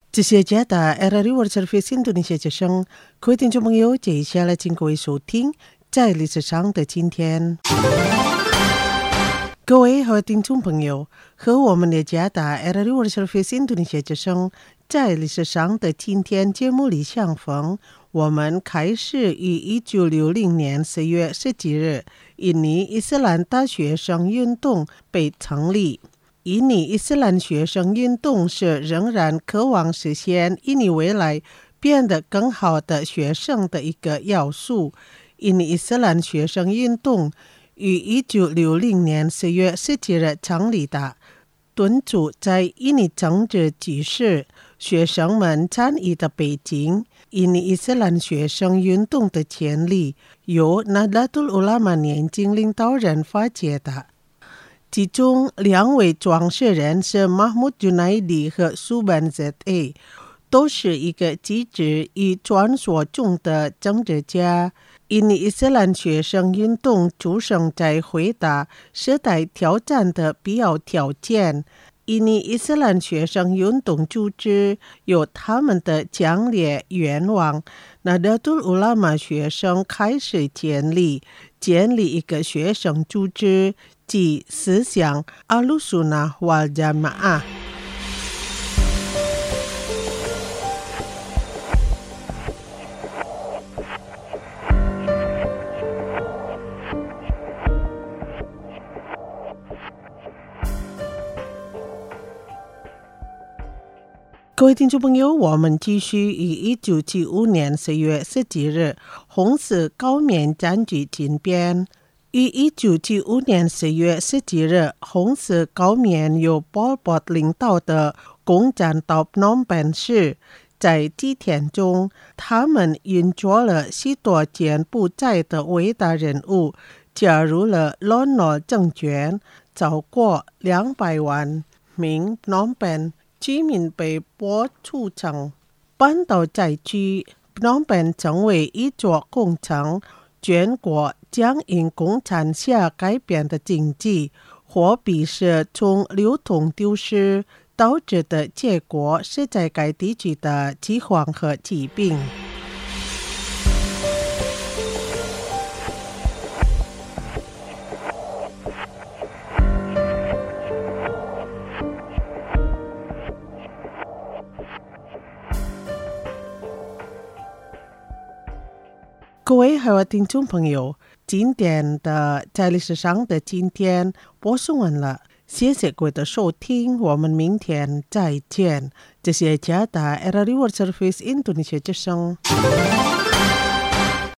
这些家的 RRI World Service 印度尼西亚之声，各位听众朋友，接下来请各位收听在历史上的今天。各位和听众朋友，和我们的家的 RRI World Service 印度尼西亚之声在历史上的今天节目里相逢。我们开始于1960年4月17日，印尼伊斯兰大学生运动被成立。印尼伊斯兰学生运动是仍然渴望实现印尼未来变得更好的学生的一个要素。印尼伊斯兰学生运动于1960年4月17日成立的，敦促在印尼政治局势学生们参与的北京。印尼伊斯兰学生运动的潜力由Nahdlatul Ulama年轻领导人发掘的。其中2位创始人是Mahmud Junaidi 和Subhan ZA， 都是一个机智与传说中的政治家。印尼伊斯兰学生运动出生在回答时代挑战的必要条件。印尼伊斯兰学生运动组织有他们的强烈愿望。Nahdlatul Ulama 学生开始建立一个学生组织，即思想阿鲁苏纳瓦加马啊。各位听众朋友，我们继续于1975年4月17日红色高棉占据金边。于1975年4月17日，红色高棉由 Pol Pot 领导的攻占到 Phnom Penh 市。在几天中，他们运作了许多柬埔寨的伟大人物，加入了Lon Nol政权，超过200万名 Phnom Penh居民被迫出城，搬到灾区。Phnom Penh 成为一座工厂，全国将因共产下改变的经济货币是从流通丢失导致的结果是在该地区的饥荒和疾病。各位还有听众朋友，今天的在历史上的今天播送完了，谢谢各位的收听，我们明天再见。这是加拿大 RRI World Service 印度尼西亚之声。